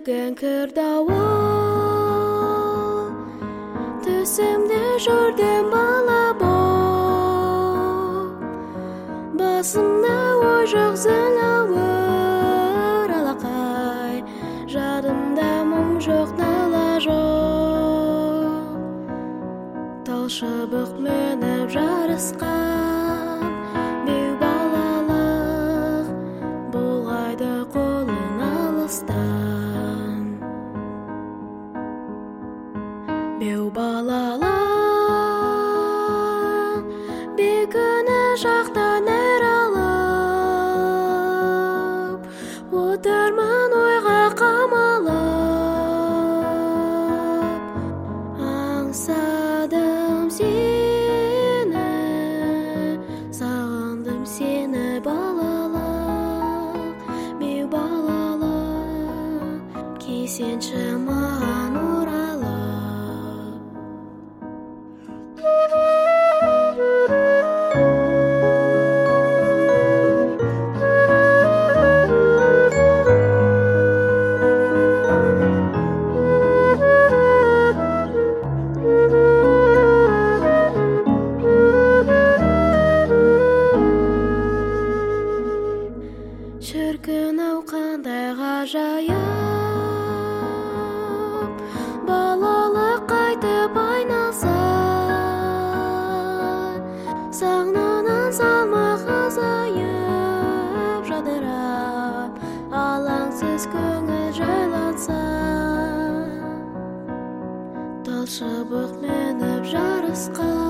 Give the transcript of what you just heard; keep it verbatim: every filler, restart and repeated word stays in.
Өлеген кірдауы Түсімде жүрген бала боп Басымда ой жоқ зілауыр алақай Жадымда мұң жоқ нала жоқ Талшыбық меніп жарысқан Беу балалық Болғайды қолын алыстан Беу балалық Бекіні жақтан ер алып Отырмын ойға қамалып Аңсадым сені Сағындым сені балалық Беу балалық Келсеңші маған оралып Шіркін-ау қандай ғажайып Балалық қайтып айналса Сағынан салмақ азайып Жадырап алаңсыз көңіл жайланса Талшыбық меніп жарысқа